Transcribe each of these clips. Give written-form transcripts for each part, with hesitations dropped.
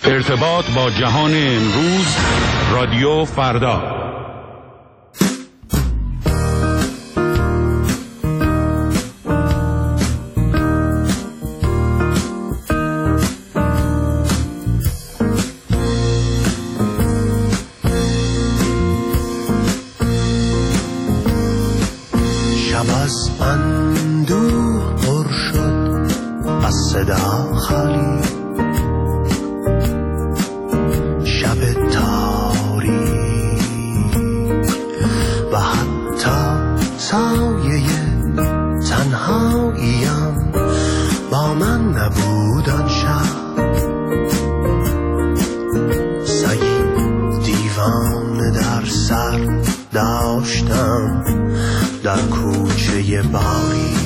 ارتباط با جهان امروز، رادیو فردا. شب از اندوه پر شد، از صدا خالی، شب تاریک و حتی سایه تنهاییم با من نبود آن شب. سگی دیوانه در سر داشتم در کوچه باری،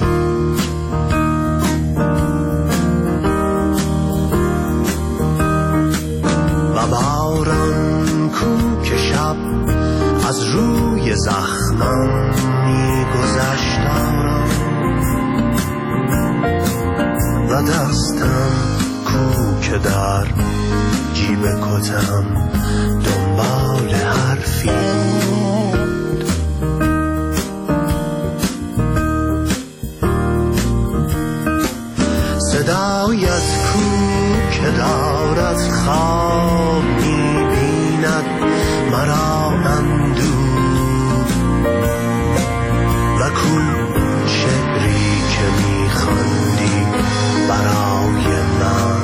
و باران کو که شب از روی زخمم می‌گذشت آرام، و دستم کو که در جیب کتم دنبال حرفی بود. صدایت کو که دارد خواب می‌بیند مرا اندوه، و کو شعری که می‌خواندی برای من.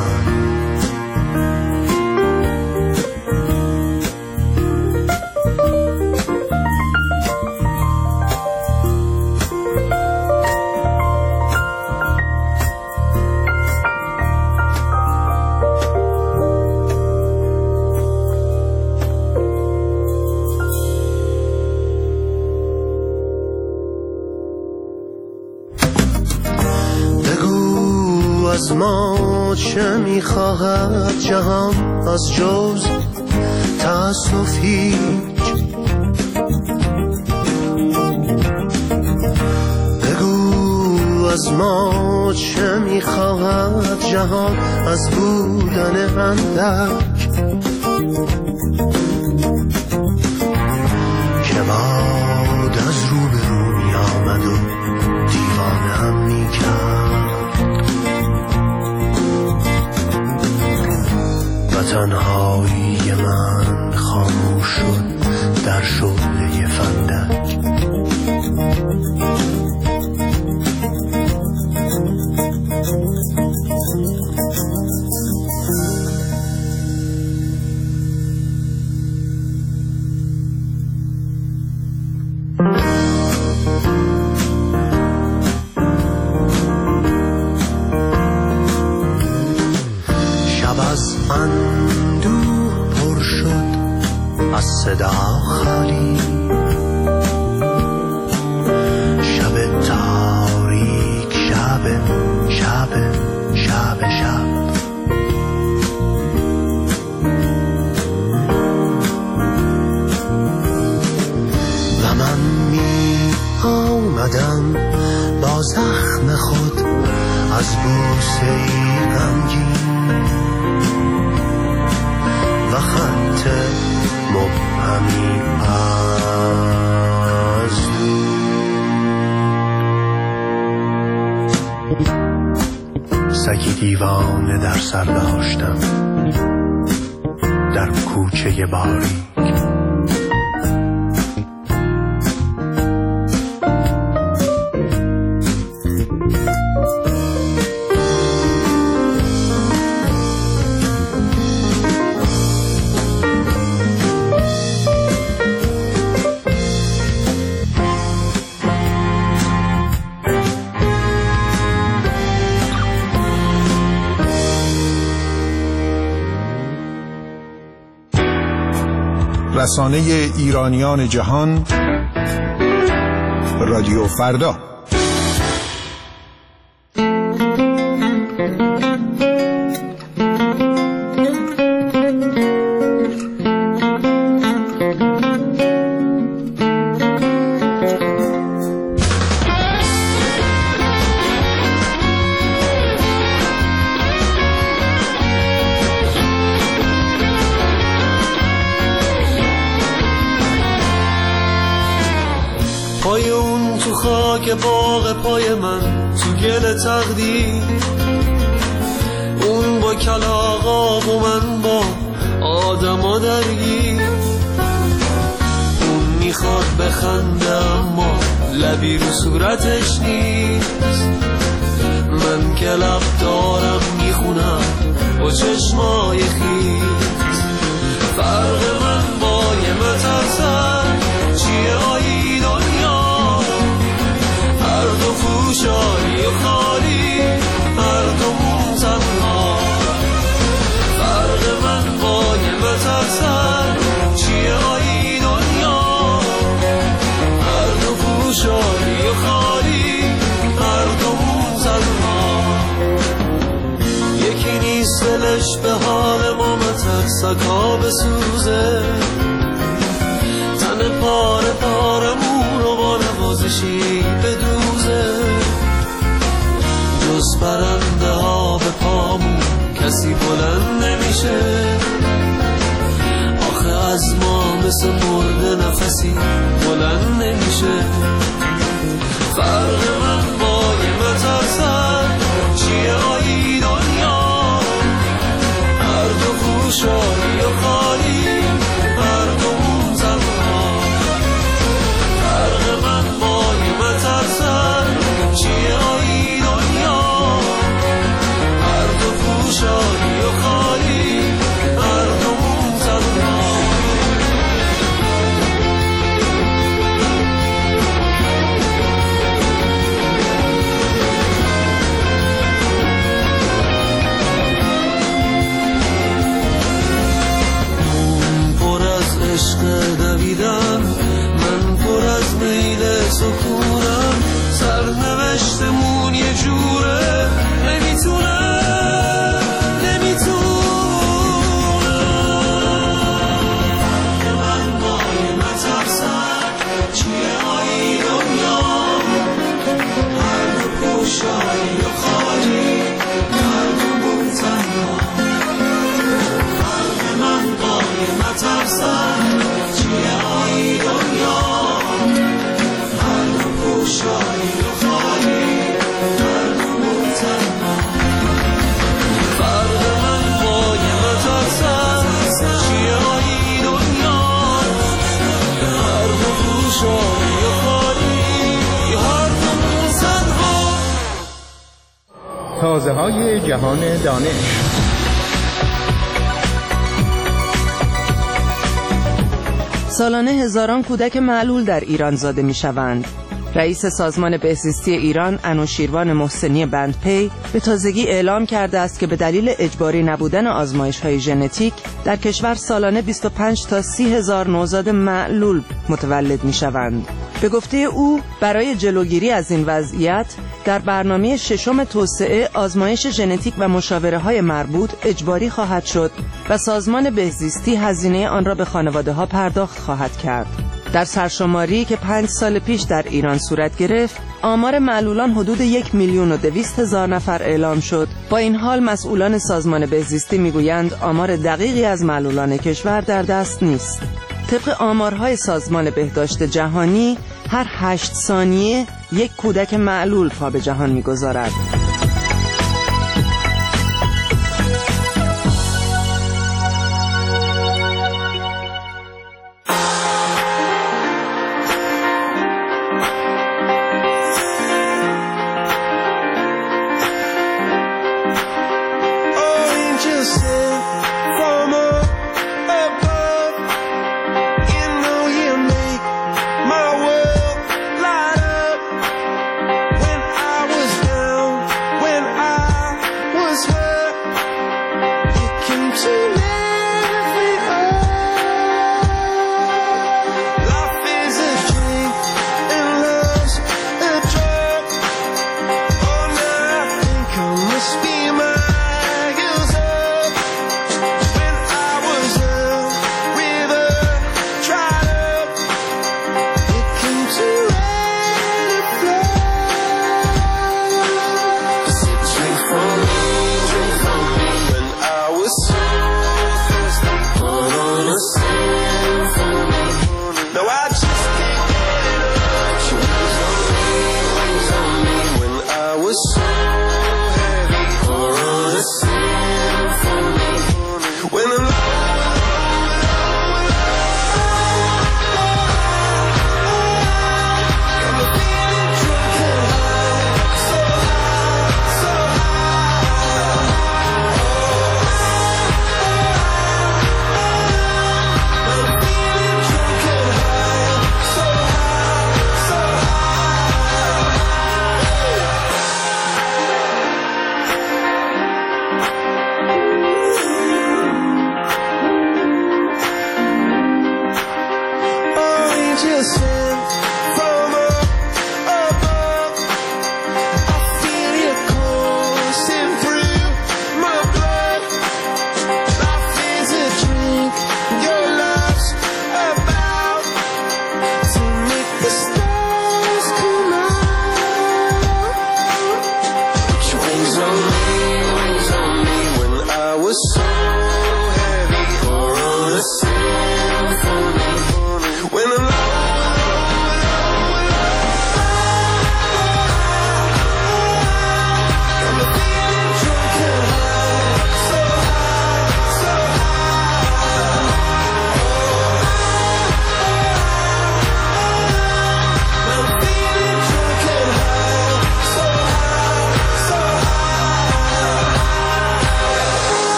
از ما چه میخواهد جهان از جز تأسف هیچ؟ بگو از ما چه میخواهد جهان از بودن اندک که باد از رو به رو می آمد و دیوانه هم میکرد، و تنهایی من خاموش شد در شعله فندک. شب از اندوه پر شد، از صدا خالی، شب تاریک، شب شب شب شب، و من می آمدم با زخم خود از بوسه ای غمگین و خط مبهمی از دور. سگی دیوانه در سر داشتم در کوچه باریک، رسانه ایرانیان جهان، رادیو فردا. خاک باغ پای من تو گل تقدیر، اون با کلاغا و من با آدما درگیر. اون میخواد بخنده اما لبی رو صورتش نیست، من که لب دارم میخونم با چشمای خیز. فرق من با یه مترسن چیه آیی دنیا، هر دو پوشایی و خالی، هر دومون تنها. فرق من با یه مترسن چیه آیی دنیا، هر دو پوشایی و خالی، هر دومون تنها. یکی نیست دلش به حال ما مترسکا بسوزه، تن پاره پارمون رو با نوازشی بدوزه. جز پرنده ها به پامون کسی بلند نمیشه، آخه از ما مثل مرده نفسی بلند نمیشه. فرق من با یه مترسن چیه آیی دنیا، هر دو پوشایی و خالی، هر دومون تنها. فرق من با یه مترسن چیه آیی دنیا، هر دو پوشایی و خالی، هر دومون تنها. عشق دویدم، من پر از میل سکونم، سرنوشتمون یه جوره نمیتونم. من با یه مترسن چیه آیی دنیا، هر دو پوشایی و خالی، هر دومون تنها. فرق من با یه مترسن چیه آیی دنیا، هر دو پوشایی و خالی، هر دومون تنها. فرق من با یه مترسن چیه آیی دنیا، هر دو پوشایی و خالی، هر دومون تنها. تازه های جهان دانش. سالانه هزاران کودک معلول در ایران زاده می شوند. رئیس سازمان بهزیستی ایران انوشیروان محسنی بندپی به تازگی اعلام کرده است که به دلیل اجباری نبودن آزمایش‌های ژنتیک در کشور سالانه 25 تا 30 هزار نوزاد معلول متولد می شوند. به گفته او برای جلوگیری از این وضعیت در برنامه ششم توسعه آزمایش ژنتیک و مشاوره‌های مربوط اجباری خواهد شد و سازمان بهزیستی هزینه آن را به خانواده‌ها پرداخت خواهد کرد. در سرشماری که 5 سال پیش در ایران صورت گرفت، آمار معلولان حدود 1,200,000 نفر اعلام شد. با این حال مسئولان سازمان بهزیستی میگویند آمار دقیقی از معلولان کشور در دست نیست. طبق آمارهای سازمان بهداشت جهانی، هر 8 ثانیه یک کودک معلول پا به جهان می‌گذارد.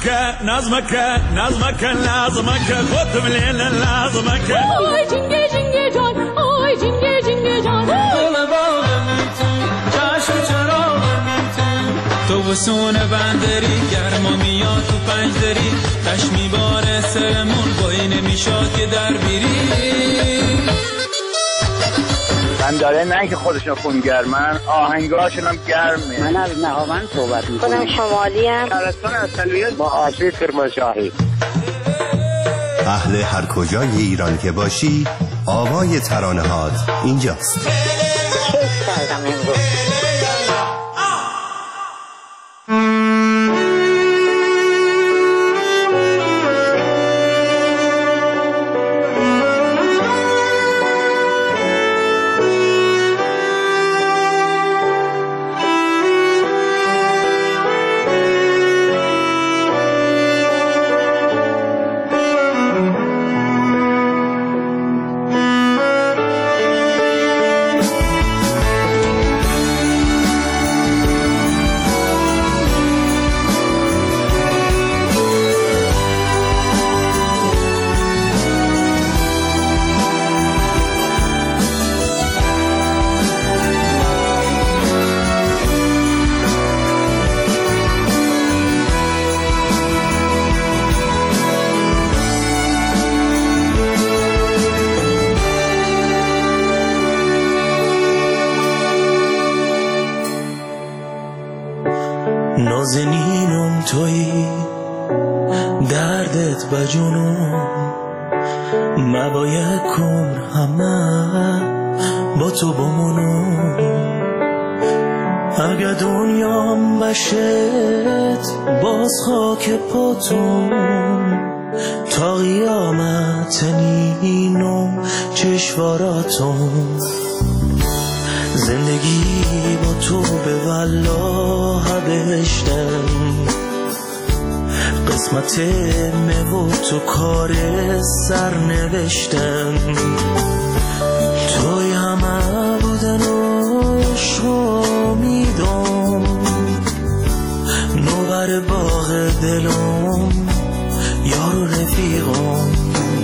خودم لیل نظمک آی جنگه جنگه جان آی جنگه جنگه جان دل باغ میتون چشم چراغ میتون تو بسون بندری گرما میاد تو پنجدری تش میباره سرمون بایی نمیشاد که در بیری من داره نه که خودشون خونگرمن آهنگاشون هم گرمه. من از نهاوند صحبت میکنم. خودم شمالی ام. شهرستان اصلیت با آشی کرمانشاهی. اهل هر کجای ایران که باشی آوای ترانه هات اینجاست. کیف کردم امروز. نازنینم تویی دردت بجنون مباید کن همه با تو بمونم اگه دنیام بشت باز خاک پاتون تا قیامت نینم چشواراتون زندگی با تو به والله بهشتم قسمت و تو کار سر نوشتم توی همه بودن و شو میدم نوبر باغ دلم یار و رفیقم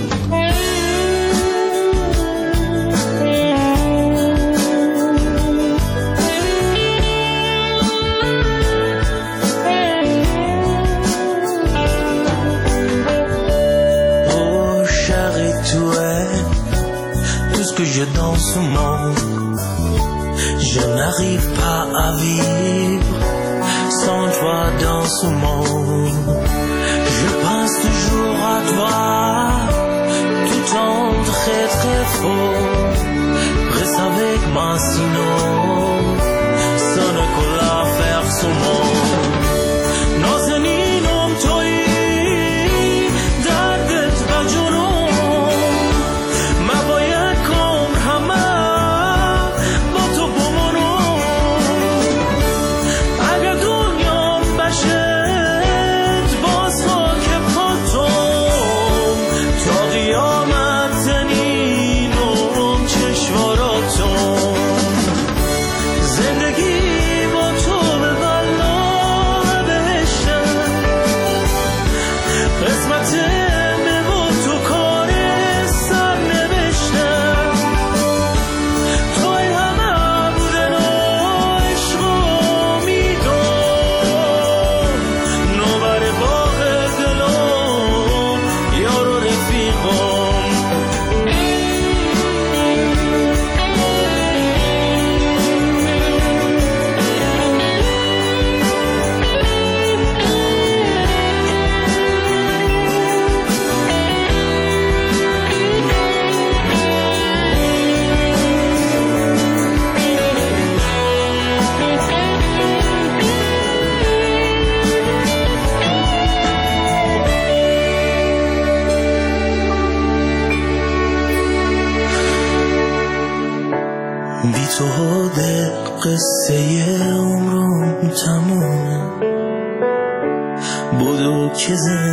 que je danse ce monde je n'arrive pas à vivre sans toi dans ce monde je pense toujours à toi tout en très très fort reste avec moi sinon ça ne peut la faire ce monde نازنینم تویی دردت بجنون مباید بی تو دل قصه عمرم تمومه بدو که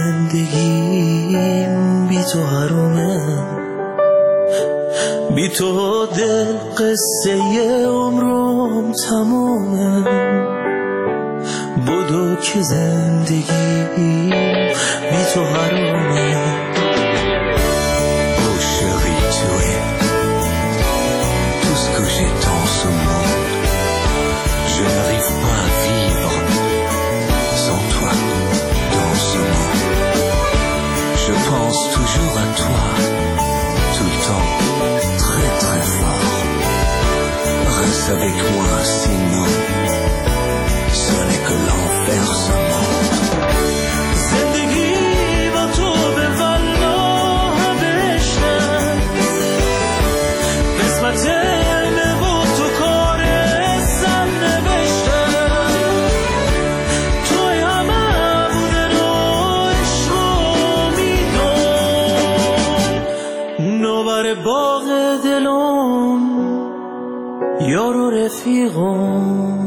زندگیم بی تو حرومه بی تو دل قصه عمرم تمومه بدو که زندگیم بی تو حرومه. Oh chérie, tu es tout ce que j'ai dans ce monde. Je n'arrive pas à vivre sans toi dans ce monde. Je pense toujours à toi, tout le temps, très très fort. Reste avec moi, sinon ce n'est que l'enfer seulement. زندگی با تو به والله بشتم، قسمت علمه و تو کار سم نوشتم. توی همه بوده رو عشق و میدم، نوبر باغ دلم یار و رفیقم.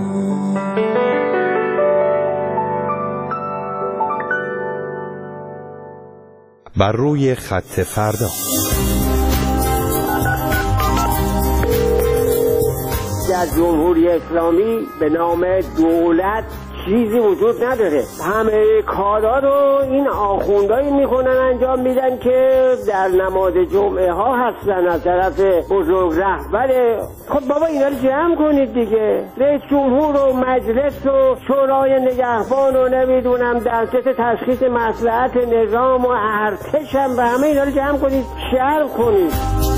بر روی خط فردا. در جمهوری اسلامی به نام دولت چیزی وجود نداره. همه کارا رو این آخوندایی میکنن انجام میدن که در نماز جمعه ها هستن از طرف بزرگ رهبر. خب بابا اینا رو جمع کنید دیگه. رئیس جمهور و مجلس و شورای نگهبان و نمیدونم دستگاه تشخیص مصلحت نظام و ارتش هم به همه اینا رو جمع کنید، شرح کنید.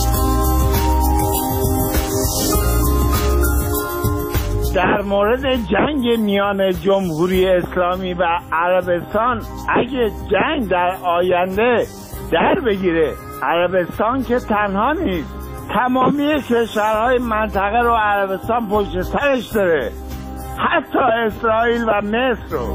در مورد جنگ میان جمهوری اسلامی و عربستان، اگه جنگ در آینده در بگیره، عربستان که تنها نیست، تمامی کشورهای منطقه رو عربستان پشت سرش داره، حتی اسرائیل و مصر رو.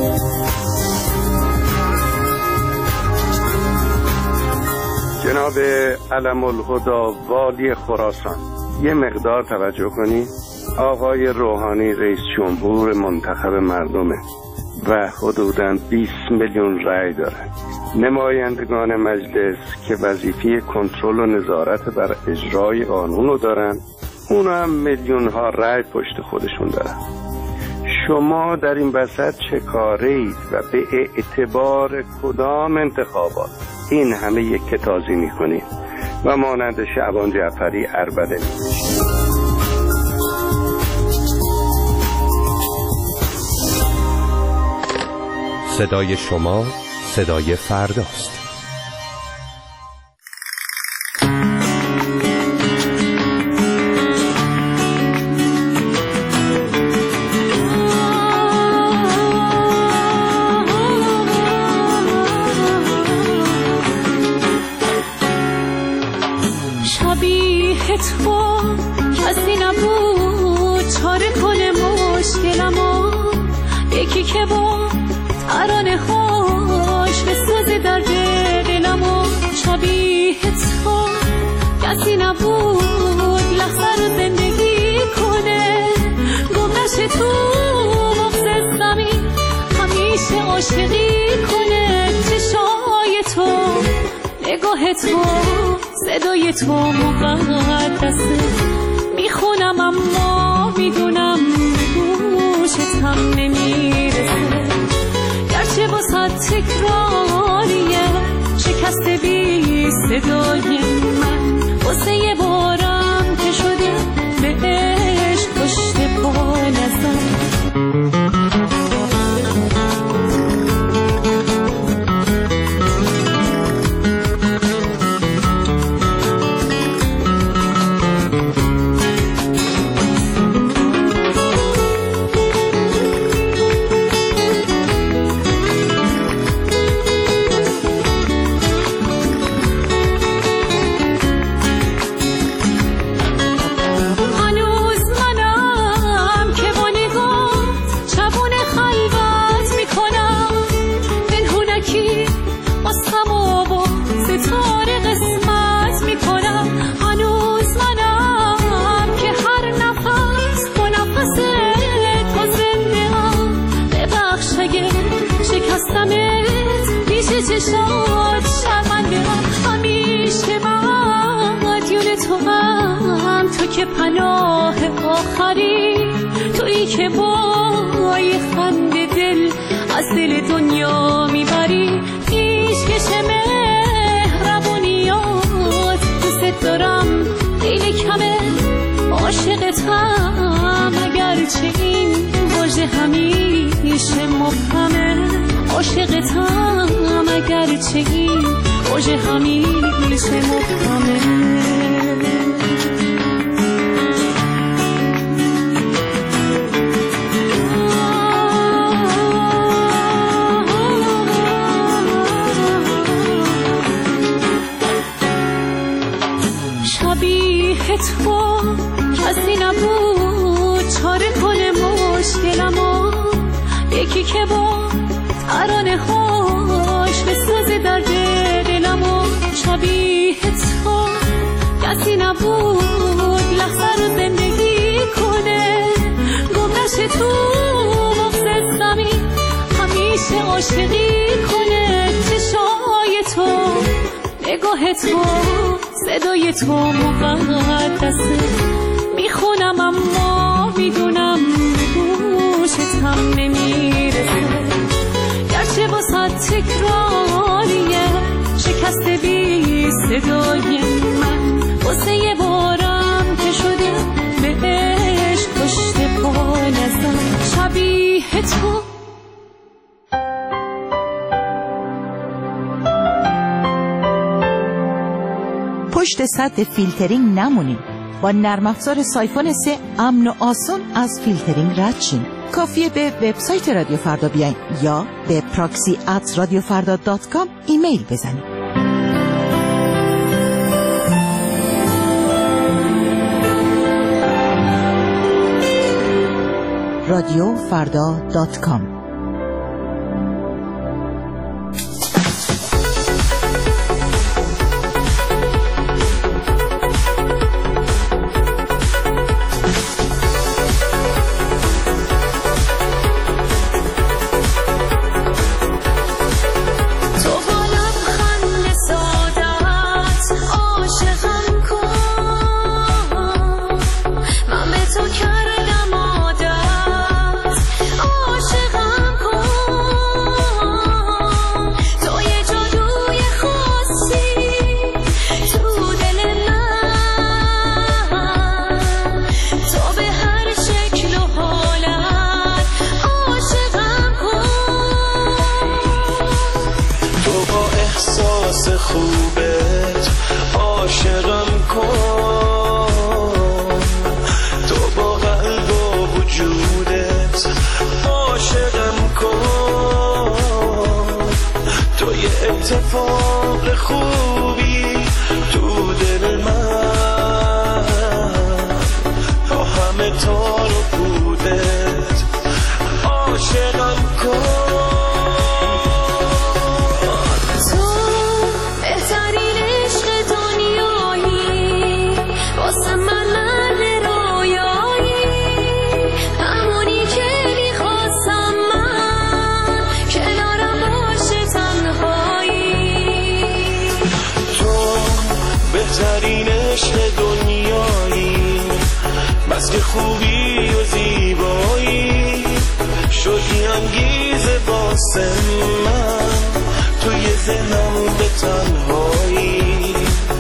جناب علم الهدا والی خراسان، یه مقدار توجه کنید. آقای روحانی رئیس جمهور منتخب مردمه و حدوداً 20 میلیون رأی داره. نمایندگان مجلس که وظیفه کنترل و نظارت بر اجرای قانون رو دارن، اونا هم میلیون ها رأی پشت خودشون دارن. شما در این وسط چه کاره اید و به اعتبار کدام انتخابات این همه یک کتازی میکنید و مانند شعبان جعفری عربده میکنید؟ صدای شما صدای فرداست. شبیه تو کسی نبود چاره کنه مشکلمو، یکی که با ترانه هاش بسازه درد دلمو. شبیه تو کسی نبود لحظه رو زندگی کنه، گمنشه تو مغز زمین همیشه عاشقی کنه. چشای تو، نگاه تو، صدای تو مقدسه، میخونم اما میدونم گوشت هم نمیرسه. گرچه واسه تکراریه شکست بی صدای من، واسه یه بارم که شده به عشق پشت پا نزن. چشات شرمنده همیشه مدیون تو هم، تو که پناه آخری، تویی که با یه خنده دل از دل دنیا میبری پیشکش مهربونیات دوست دارم خیلی کمه عاشقتم اگرچه این واژه همیشه مبهمه عاشقتم اگرچه این واژه همیشه مبهمه شبیه تو کسی نبود چاره کنه مشکلمو یکی که با ترانه هاش بسازه درد دلمو شبیه تو کسی نبود لحظه رو زندگی کنه گمنشه تو مغز زمین همیشه عاشقی کنه چشای تو نگاه تو صدای تو مقدسه میخونم اما میدونم گوشتم نمیرسه گرچه واسه تکراریه شکست بی صدای من واسه یه بارم که شده بهش پشت پا نزن شبیه تو پشت سد فیلترینگ نمونین. با نرم افزار سایفون 3 امن و آسان از فیلترینگ رد شین. کافیه به وبسایت رادیو فردا بیاین یا به proxy@radiofarda.com ایمیل بزنید. radiofarda.com خوبت عاشقم کن تو با قلب و وجودت عاشقم کن تو یه اتفاق خوبی تو دل من با همه تار و پودت عاشقم کن بس که خوبی و زیبایی شدی انگیزه واسه من توی ذهنم به تنهایی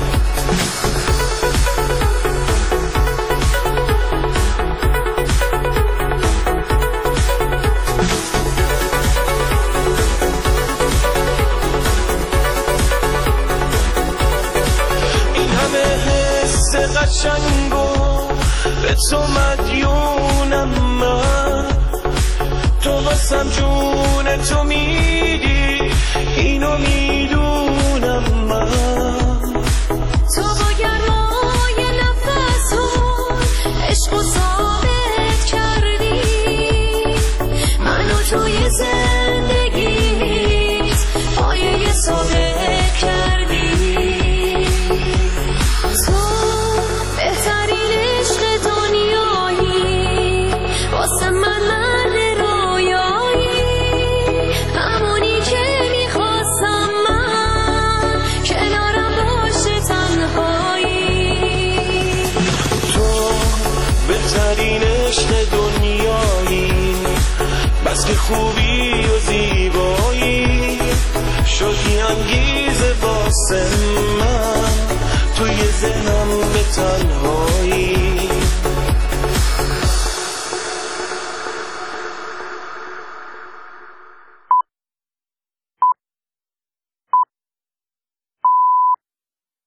این همه حس قشنگو به تو مدیونم من تو واسم جون تو میدی اینو میدونم من تو با گرمای نفسون عشق و ثابت کردی منو توی زندگیت پایه ثابت کردی تو بهترین عشق دنیایی واسه من رویایی همونی که میخواستم من کنارم وقتی خوبی و زیبایی شدی انگیزه واسه من توی ذهنم به تنهایی